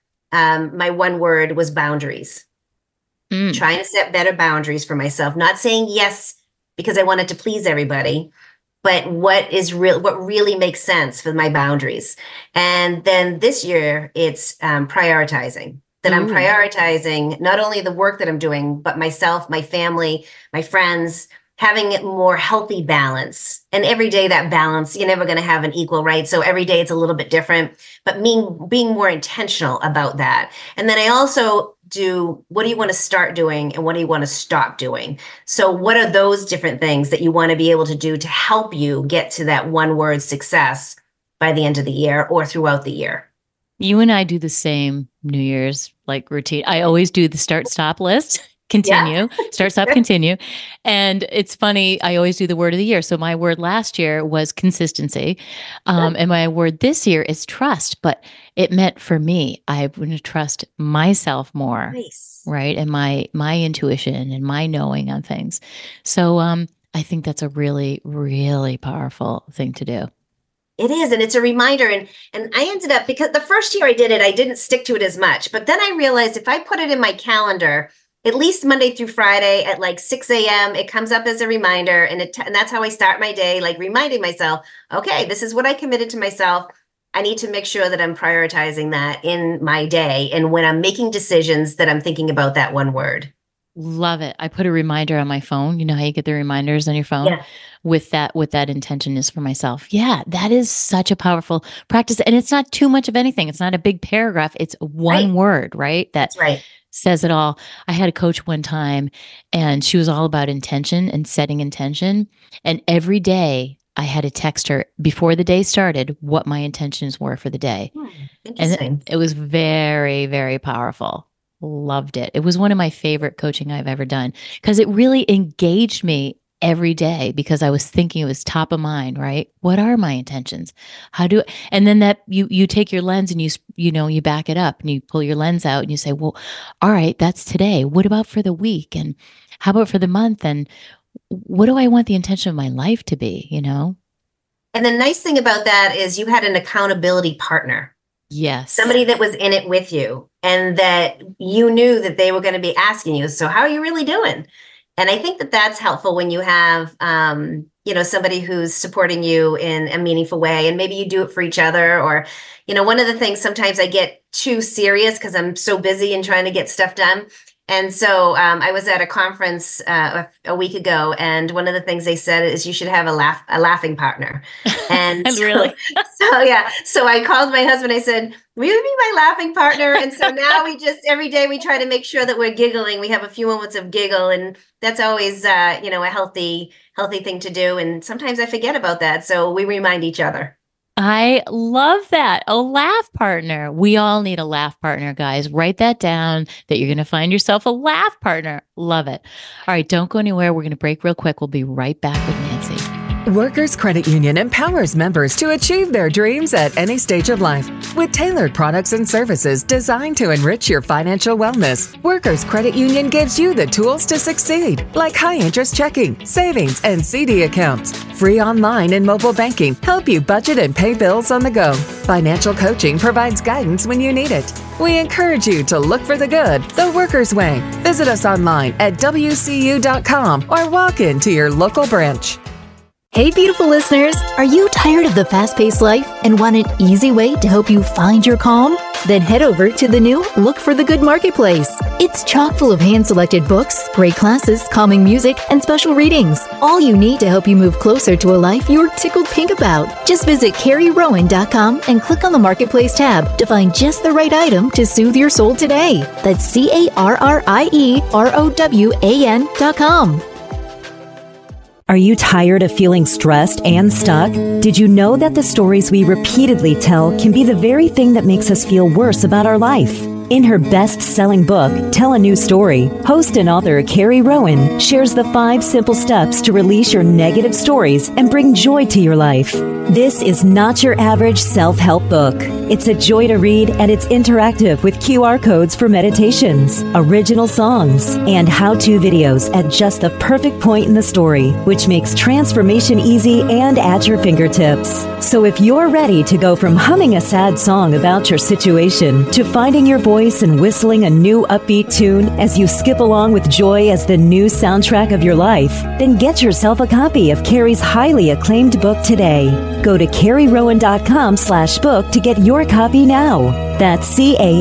my one word was boundaries. Trying to set better boundaries for myself, not saying yes because I wanted to please everybody, but what really makes sense for my boundaries. And then this year, it's prioritizing. That I'm prioritizing not only the work that I'm doing, but myself, my family, my friends, having a more healthy balance. And every day that balance, you're never going to have an equal, right? So every day it's a little bit different, but being more intentional about that. And then I also do, what do you want to start doing and what do you want to stop doing? So what are those different things that you want to be able to do to help you get to that one word success by the end of the year or throughout the year? You and I do the same New Year's routine. I always do the start-stop list. Continue, start, stop, continue. And it's funny, I always do the word of the year. So my word last year was consistency. And my word this year is trust. But it meant for me, I want to trust myself more, right? And my intuition and my knowing on things. So I think that's a really, really powerful thing to do. It is. And it's a reminder. And I ended up, because the first year I did it, I didn't stick to it as much. But then I realized if I put it in my calendar, at least Monday through Friday at like 6 a.m., it comes up as a reminder. And that's how I start my day, like reminding myself, okay, this is what I committed to myself. I need to make sure that I'm prioritizing that in my day. And when I'm making decisions, that I'm thinking about that one word. Love it. I put a reminder on my phone. You know how you get the reminders on your phone? Yeah. With that intention is for myself. Yeah, that is such a powerful practice. And it's not too much of anything. It's not a big paragraph. It's one word, right? That's right. Says it all. I had a coach one time and she was all about intention and setting intention. And every day I had to text her before the day started what my intentions were for the day. Interesting. And it was very, very powerful. Loved it. It was one of my favorite coaching I've ever done because it really engaged me every day because I was thinking, it was top of mind, right? What are my intentions? And then that you take your lens and you back it up and you pull your lens out and you say, well, all right, that's today. What about for the week? And how about for the month? And what do I want the intention of my life to be, And the nice thing about that is you had an accountability partner. Yes. Somebody that was in it with you and that you knew that they were going to be asking you, so how are you really doing? And I think that that's helpful when you have, somebody who's supporting you in a meaningful way, and maybe you do it for each other. Or, one of the things sometimes I get too serious because I'm so busy and trying to get stuff done. And so I was at a conference a week ago, and one of the things they said is you should have a laughing partner. And really? So I called my husband. I said, will you be my laughing partner? And so now we just every day we try to make sure that we're giggling. We have a few moments of giggle, and that's always a healthy thing to do. And sometimes I forget about that, so we remind each other. I love that. A laugh partner. We all need a laugh partner, guys. Write that down that you're going to find yourself a laugh partner. Love it. All right, don't go anywhere. We're going to break real quick. We'll be right back with Nancy. Workers Credit Union empowers members to achieve their dreams at any stage of life. With tailored products and services designed to enrich your financial wellness, Workers Credit Union gives you the tools to succeed, like high-interest checking, savings, and CD accounts. Free online and mobile banking help you budget and pay bills on the go. Financial coaching provides guidance when you need it. We encourage you to look for the good, the Workers way. Visit us online at WCU.com or walk into your local branch. Hey, beautiful listeners, are you tired of the fast-paced life and want an easy way to help you find your calm? Then head over to the new Look for the Good Marketplace. It's chock full of hand-selected books, great classes, calming music, and special readings. All you need to help you move closer to a life you're tickled pink about. Just visit CarrieRowan.com and click on the Marketplace tab to find just the right item to soothe your soul today. That's CarrieRowan.com. Are you tired of feeling stressed and stuck? Did you know that the stories we repeatedly tell can be the very thing that makes us feel worse about our life? In her best-selling book, Tell a New Story, host and author Carrie Rowan shares the 5 simple steps to release your negative stories and bring joy to your life. This is not your average self-help book. It's a joy to read, and it's interactive with QR codes for meditations, original songs, and how-to videos at just the perfect point in the story, which makes transformation easy and at your fingertips. So if you're ready to go from humming a sad song about your situation to finding your voice and whistling a new upbeat tune as you skip along with joy as the new soundtrack of your life, then get yourself a copy of Carrie's highly acclaimed book today. Go to carrierowan.com/book to get your copy now. That's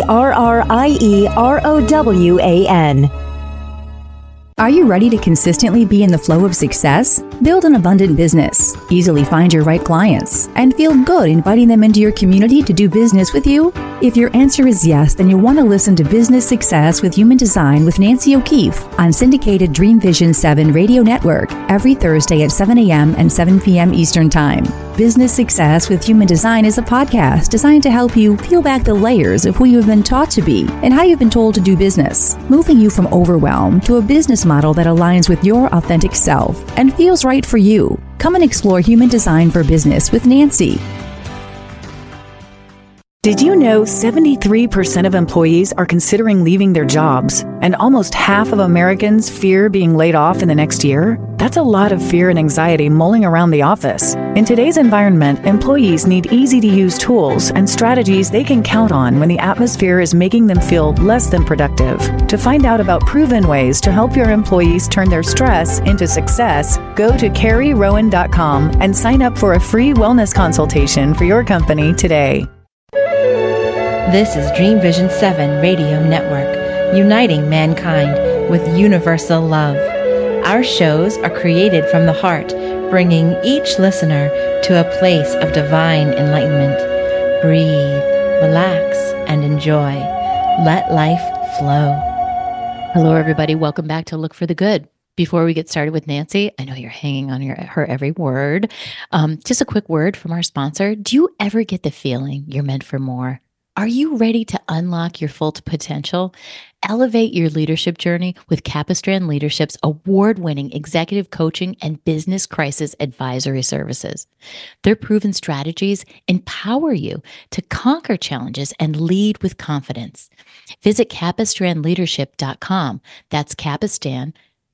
CARRIEROWAN. Are you ready to consistently be in the flow of success? Build an abundant business, easily find your right clients, and feel good inviting them into your community to do business with you? If your answer is yes, then you'll want to listen to Business Success with Human Design with Nancy O'Keefe on syndicated Dream Vision 7 radio network every Thursday at 7 a.m. and 7 p.m. Eastern Time. Business Success with Human Design is a podcast designed to help you peel back the layers of who you've been taught to be and how you've been told to do business, moving you from overwhelm to a business model that aligns with your authentic self and feels right for you. Come and explore Human Design for Business with Nancy. Did you know 73% of employees are considering leaving their jobs, and almost half of Americans fear being laid off in the next year? That's a lot of fear and anxiety mulling around the office. In today's environment, employees need easy-to-use tools and strategies they can count on when the atmosphere is making them feel less than productive. To find out about proven ways to help your employees turn their stress into success, go to carrierowan.com and sign up for a free wellness consultation for your company today. This is Dream Vision 7 Radio Network, uniting mankind with universal love. Our shows are created from the heart, bringing each listener to a place of divine enlightenment. Breathe, relax, and enjoy. Let life flow. Hello, everybody. Welcome back to Look for the Good. Before we get started with Nancy, I know you're hanging on her every word. Just a quick word from our sponsor. Do you ever get the feeling you're meant for more? Are you ready to unlock your full potential? Elevate your leadership journey with Capistran Leadership's award-winning executive coaching and business crisis advisory services. Their proven strategies empower you to conquer challenges and lead with confidence. Visit capistranleadership.com. That's Capistan,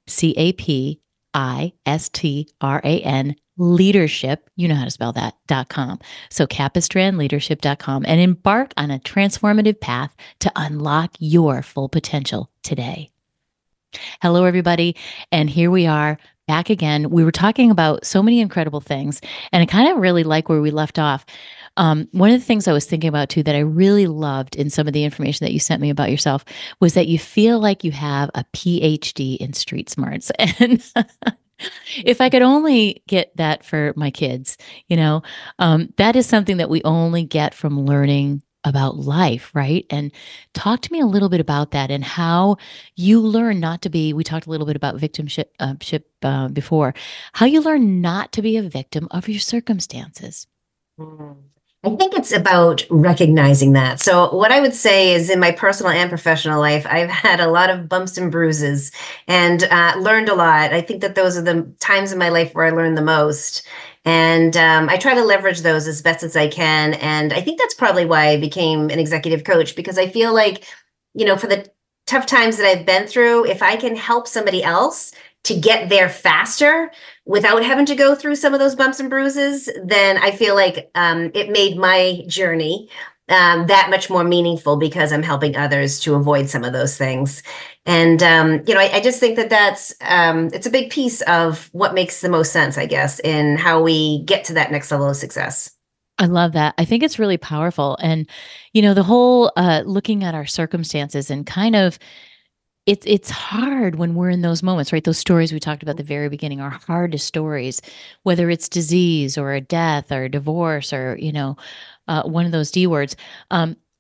CAPISTRAN, leadership, you know how to spell that, .com. So capistranleadership.com, and embark on a transformative path to unlock your full potential today. Hello, everybody. And here we are back again. We were talking about so many incredible things, and I kind of really like where we left off. One of the things I was thinking about too that I really loved in some of the information that you sent me about yourself was that you feel like you have a PhD in street smarts. And if I could only get that for my kids, that is something that we only get from learning about life, right? And talk to me a little bit about that and how you learn not to be, we talked a little bit about victimship before, how you learn not to be a victim of your circumstances. I think it's about recognizing that. So what I would say is in my personal and professional life, I've had a lot of bumps and bruises and learned a lot. I think that those are the times in my life where I learned the most. And I try to leverage those as best as I can. And I think that's probably why I became an executive coach, because I feel like, for the tough times that I've been through, if I can help somebody else to get there faster without having to go through some of those bumps and bruises, then I feel like it made my journey that much more meaningful because I'm helping others to avoid some of those things. And, I just think that that's, it's a big piece of what makes the most sense, I guess, in how we get to that next level of success. I love that. I think it's really powerful. And, the whole looking at our circumstances and kind of, it's hard when we're in those moments, right? Those stories we talked about at the very beginning are hardest stories, whether it's disease or a death or a divorce or, one of those D words.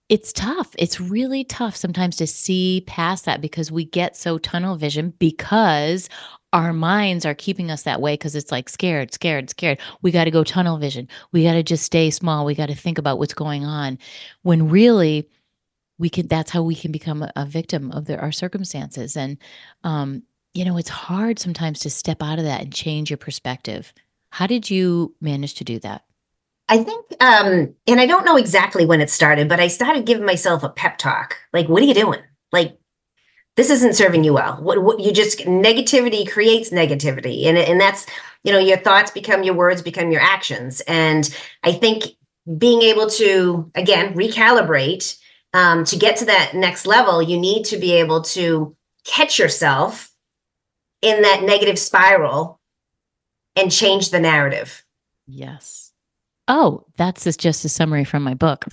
it's tough. It's really tough sometimes to see past that because we get so tunnel vision because our minds are keeping us that way because it's like scared, scared, scared. We got to go tunnel vision. We got to just stay small. We got to think about what's going on when really that's how we can become a victim of our circumstances. And, it's hard sometimes to step out of that and change your perspective. How did you manage to do that? I think, and I don't know exactly when it started, but I started giving myself a pep talk. Like, what are you doing? Like, this isn't serving you well. What you just negativity creates negativity. And that's, your thoughts become your words, become your actions. And I think being able to, again, recalibrate, to get to that next level, you need to be able to catch yourself in that negative spiral and change the narrative. Yes. Oh, that's just a summary from my book.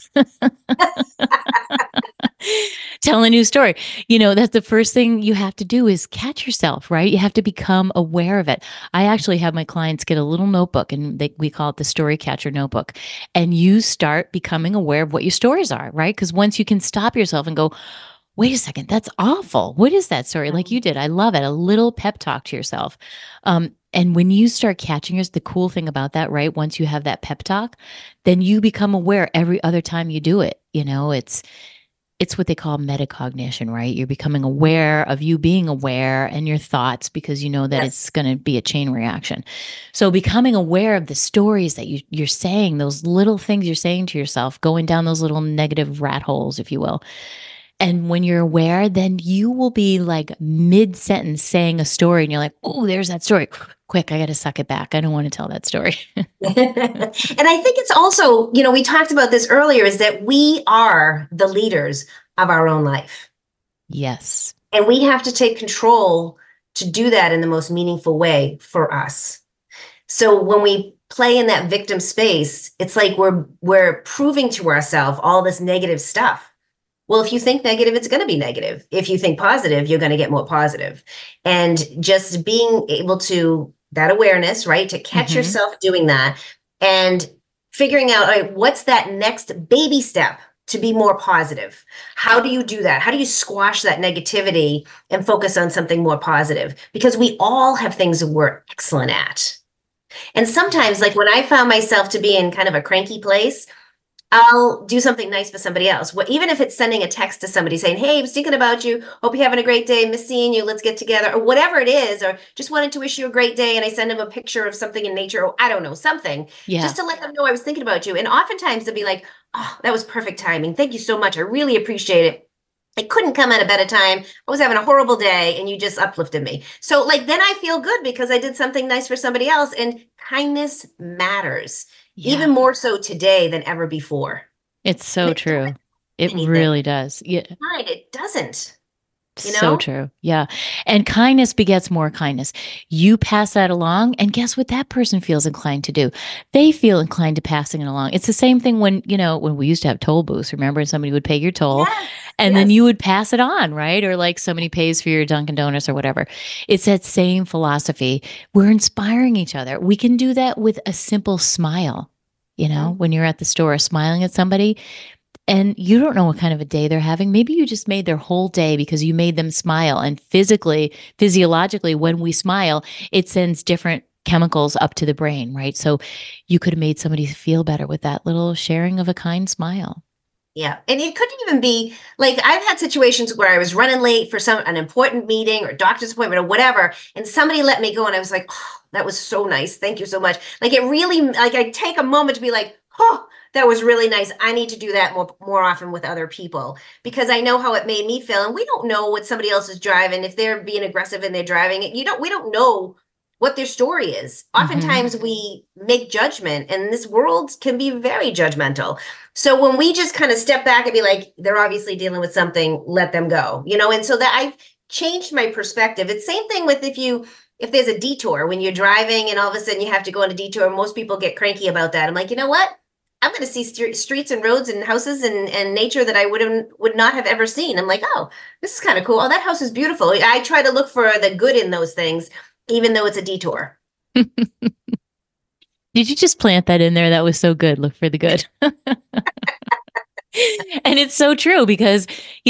Tell a new story. That's the first thing you have to do is catch yourself, right? You have to become aware of it. I actually have my clients get a little notebook and we call it the Story Catcher Notebook. And you start becoming aware of what your stories are, right? Because once you can stop yourself and go, wait a second, that's awful. What is that story? Like you did. I love it. A little pep talk to yourself. And when you start catching yours, the cool thing about that, right? Once you have that pep talk, then you become aware every other time you do it. It's what they call metacognition, right? You're becoming aware of you being aware and your thoughts because you know that it's going to be a chain reaction. So becoming aware of the stories that you're saying, those little things you're saying to yourself, going down those little negative rat holes, if you will. And when you're aware, then you will be like mid-sentence saying a story and you're like, oh, there's that story. Quick, I got to suck it back. I don't want to tell that story. And I think it's also, we talked about this earlier, is that we are the leaders of our own life. Yes. And we have to take control to do that in the most meaningful way for us. So when we play in that victim space, it's like we're proving to ourselves all this negative stuff. Well, if you think negative, it's going to be negative. If you think positive, you're going to get more positive. And just being able to, that awareness, right, to catch yourself doing that and figuring out, all right, what's that next baby step to be more positive? How do you do that? How do you squash that negativity and focus on something more positive? Because we all have things that we're excellent at. And sometimes, like when I found myself to be in kind of a cranky place, I'll do something nice for somebody else. Even if it's sending a text to somebody saying, hey, I was thinking about you. Hope you're having a great day. Miss seeing you. Let's get together. Or whatever it is. Or just wanted to wish you a great day. And I send them a picture of something in nature. Or I don't know, something. Yeah. Just to let them know I was thinking about you. And oftentimes they'll be like, oh, that was perfect timing. Thank you so much. I really appreciate it. I couldn't come at a better time. I was having a horrible day and you just uplifted me. So then I feel good because I did something nice for somebody else. And kindness matters. Yeah. Even more so today than ever before. It's so true. It really does. Yeah. Right. It doesn't. So true. Yeah. And kindness begets more kindness. You pass that along and guess what that person feels inclined to do? They feel inclined to passing it along. It's the same thing when we used to have toll booths, remember? Somebody would pay your toll and then you would pass it on, right? Or like somebody pays for your Dunkin' Donuts or whatever. It's that same philosophy. We're inspiring each other. We can do that with a simple smile, when you're at the store smiling at somebody. And you don't know what kind of a day they're having. Maybe you just made their whole day because you made them smile. And physiologically, when we smile, it sends different chemicals up to the brain, right? So you could have made somebody feel better with that little sharing of a kind smile. Yeah. And it couldn't even be like, I've had situations where I was running late for an important meeting or doctor's appointment or whatever. And somebody let me go. And I was like, oh, that was so nice. Thank you so much. Like it really, like I take a moment to be like, oh, that was really nice. I need to do that more often with other people because I know how it made me feel. And we don't know what somebody else is driving. If they're being aggressive and they're driving it, we don't know what their story is. Oftentimes we make judgment and this world can be very judgmental. So when we just kind of step back and be like, they're obviously dealing with something, let them go, and so that I've changed my perspective. It's same thing with if there's a detour when you're driving and all of a sudden you have to go on a detour, most people get cranky about that. I'm like, you know what? I'm going to see streets and roads and houses and nature that I would not have ever seen. I'm like, oh, this is kind of cool. Oh, that house is beautiful. I try to look for the good in those things, even though it's a detour. Did you just plant that in there? That was so good. Look for the good. And it's so true because,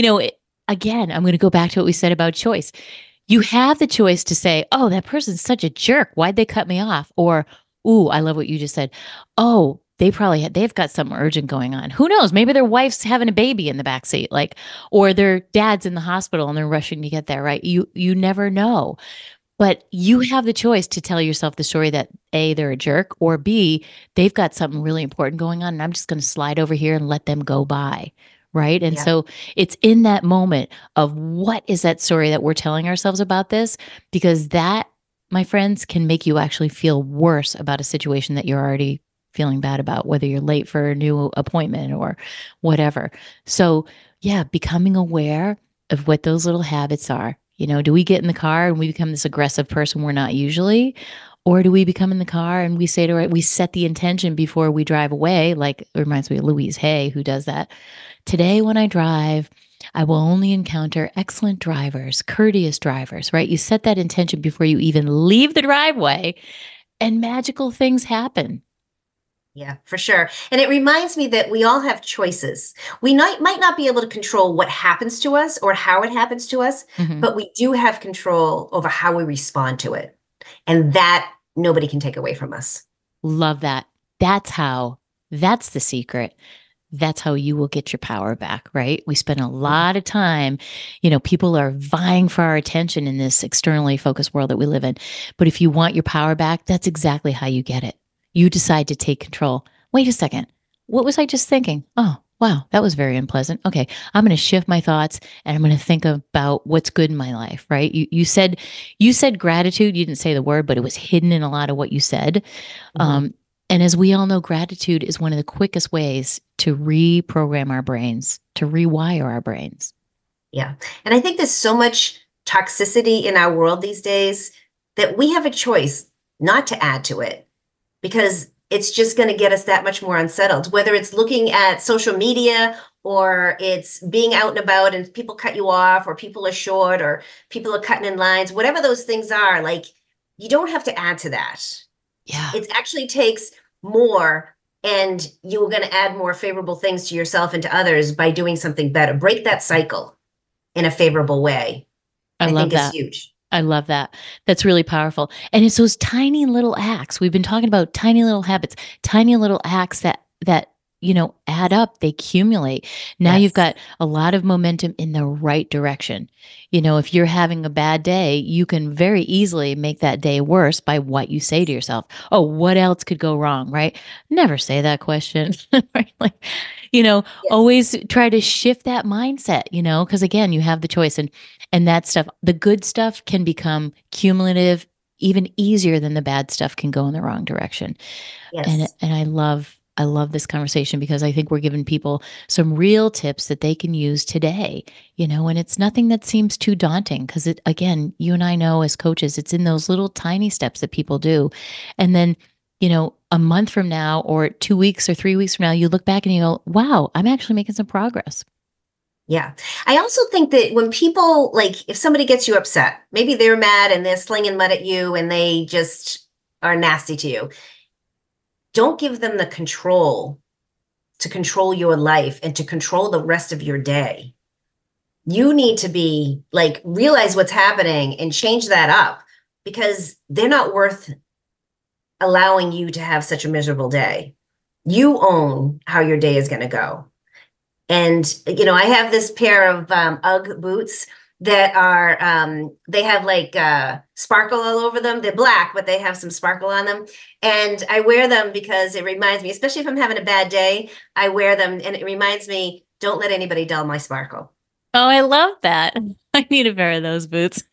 again, I'm going to go back to what we said about choice. You have the choice to say, oh, that person's such a jerk. Why'd they cut me off? Or, ooh, I love what you just said. Oh, they've got something urgent going on. Who knows? Maybe their wife's having a baby in the backseat, or their dad's in the hospital and they're rushing to get there, right? You never know. But you have the choice to tell yourself the story that A, they're a jerk, or B, they've got something really important going on and I'm just going to slide over here and let them go by. Right. And so it's in that moment of what is that story that we're telling ourselves about this? Because that, my friends, can make you actually feel worse about a situation that you're already feeling bad about, whether you're late for a new appointment or whatever. So yeah, becoming aware of what those little habits are. Do we get in the car and we become this aggressive person we're not usually? Or do we become in the car and we say we set the intention before we drive away? Like, it reminds me of Louise Hay, who does that. Today, when I drive, I will only encounter excellent drivers, courteous drivers, right? You set that intention before you even leave the driveway and magical things happen. Yeah, for sure. And it reminds me that we all have choices. We might not be able to control what happens to us or how it happens to us, but we do have control over how we respond to it. And that nobody can take away from us. Love that. That's the secret. That's how you will get your power back, right? We spend a lot of time, people are vying for our attention in this externally focused world that we live in. But if you want your power back, that's exactly how you get it. You decide to take control. Wait a second. What was I just thinking? Oh, wow, that was very unpleasant. Okay, I'm going to shift my thoughts and I'm going to think about what's good in my life, right? You said gratitude. You didn't say the word, but it was hidden in a lot of what you said. And as we all know, gratitude is one of the quickest ways to reprogram our brains, to rewire our brains. Yeah. And I think there's so much toxicity in our world these days that we have a choice not to add to it, because it's just going to get us that much more unsettled, whether it's looking at social media or it's being out and about and people cut you off or people are short or people are cutting in lines, whatever those things are, you don't have to add to that. Yeah. It actually takes more, and you're going to add more favorable things to yourself and to others by doing something better. Break that cycle in a favorable way. I love think that. It's huge. I love that. That's really powerful. And it's those tiny little acts. We've been talking about tiny little habits, tiny little acts that add up, they accumulate. Now you've got a lot of momentum in the right direction. If you're having a bad day, you can very easily make that day worse by what you say to yourself. Oh, what else could go wrong, right? Never say that question, right? Always try to shift that mindset, because again, you have the choice and that stuff, the good stuff can become cumulative, even easier than the bad stuff can go in the wrong direction. Yes. And I love this conversation because I think we're giving people some real tips that they can use today, and it's nothing that seems too daunting because again, you and I know as coaches, it's in those little tiny steps that people do. And then, a month from now or 2 weeks or 3 weeks from now, you look back and you go, wow, I'm actually making some progress. Yeah. I also think that when people, if somebody gets you upset, maybe they're mad and they're slinging mud at you and they just are nasty to you. Don't give them the control to control your life and to control the rest of your day. You need to be realize what's happening and change that up, because they're not worth allowing you to have such a miserable day. You own how your day is going to go. And, I have this pair of UGG boots that are, they have sparkle all over them. They're black, but they have some sparkle on them. And I wear them because it reminds me, especially if I'm having a bad day, I wear them and it reminds me, don't let anybody dull my sparkle. Oh, I love that. I need a pair of those boots.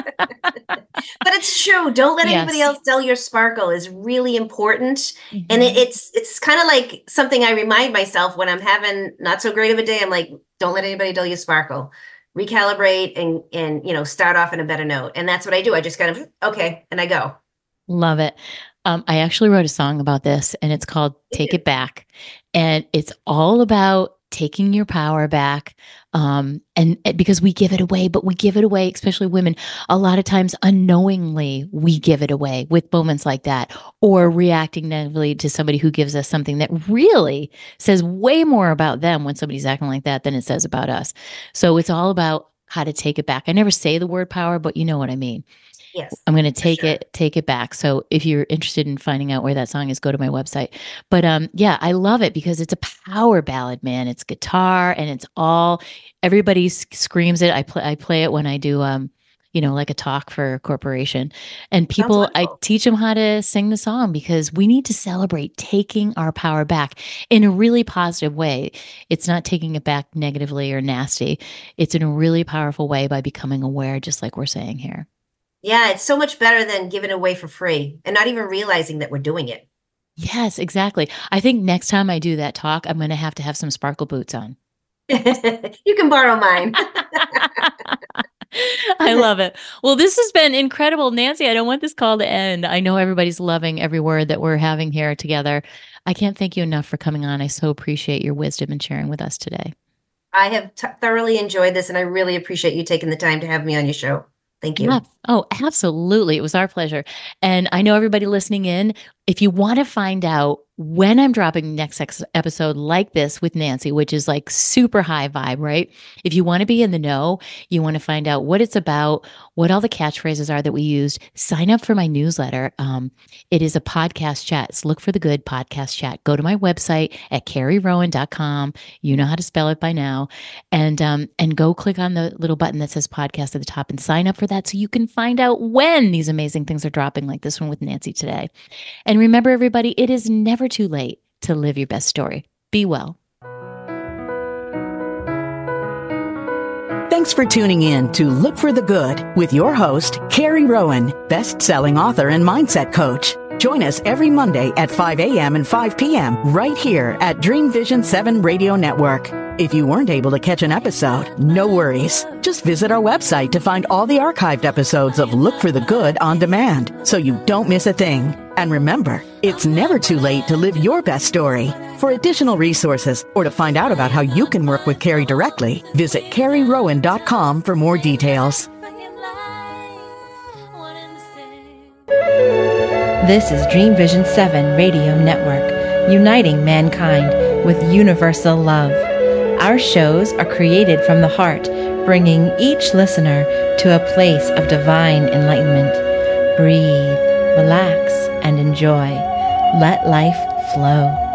But it's true. Don't let anybody else dull your sparkle is really important. Mm-hmm. And it's kind of like something I remind myself when I'm having not so great of a day. I'm like, don't let anybody dull your sparkle. Recalibrate and start off in a better note. And that's what I do. I just kind of, okay. And I go. Love it. I actually wrote a song about this and it's called Take It Back. And it's all about taking your power back. And because we give it away, but we give it away, especially women, a lot of times unknowingly we give it away with moments like that, or reacting negatively to somebody who gives us something that really says way more about them when somebody's acting like that than it says about us. So it's all about how to take it back. I never say the word power, but you know what I mean. Yes. I'm going to take it back. So if you're interested in finding out where that song is, go to my website. But yeah, I love it because it's a power ballad, man. It's guitar and it's all, everybody screams it. I play it when I do, like a talk for a corporation, and people, I teach them how to sing the song because we need to celebrate taking our power back in a really positive way. It's not taking it back negatively or nasty. It's in a really powerful way by becoming aware, just like we're saying here. Yeah, it's so much better than giving away for free and not even realizing that we're doing it. Yes, exactly. I think next time I do that talk, I'm going to have some sparkle boots on. You can borrow mine. I love it. Well, this has been incredible. Nancy, I don't want this call to end. I know everybody's loving every word that we're having here together. I can't thank you enough for coming on. I so appreciate your wisdom and sharing with us today. I have thoroughly enjoyed this, and I really appreciate you taking the time to have me on your show. Thank you. Yeah. Oh, absolutely. It was our pleasure. And I know everybody listening in, if you want to find out when I'm dropping next episode like this with Nancy, which is like super high vibe, right? If you want to be in the know, you want to find out what it's about, what all the catchphrases are that we used, sign up for my newsletter. It is a podcast chat. It's Look for the Good podcast chat. Go to my website at carrierowan.com. You know how to spell it by now. And go click on the little button that says podcast at the top and sign up for that so you can find out when these amazing things are dropping, like this one with Nancy today. And remember, everybody, it is never too late to live your best story. Be well. Thanks for tuning in to Look for the Good with your host, Carrie Rowan, best-selling author and mindset coach. Join us every Monday at 5 a.m. and 5 p.m. right here at Dream Vision 7 Radio Network. If you weren't able to catch an episode, no worries. Just visit our website to find all the archived episodes of Look for the Good on demand so you don't miss a thing. And remember, it's never too late to live your best story. For additional resources or to find out about how you can work with Carrie directly, visit carrierowan.com for more details. This is Dream Vision 7 Radio Network, uniting mankind with universal love. Our shows are created from the heart, bringing each listener to a place of divine enlightenment. Breathe, relax, and enjoy. Let life flow.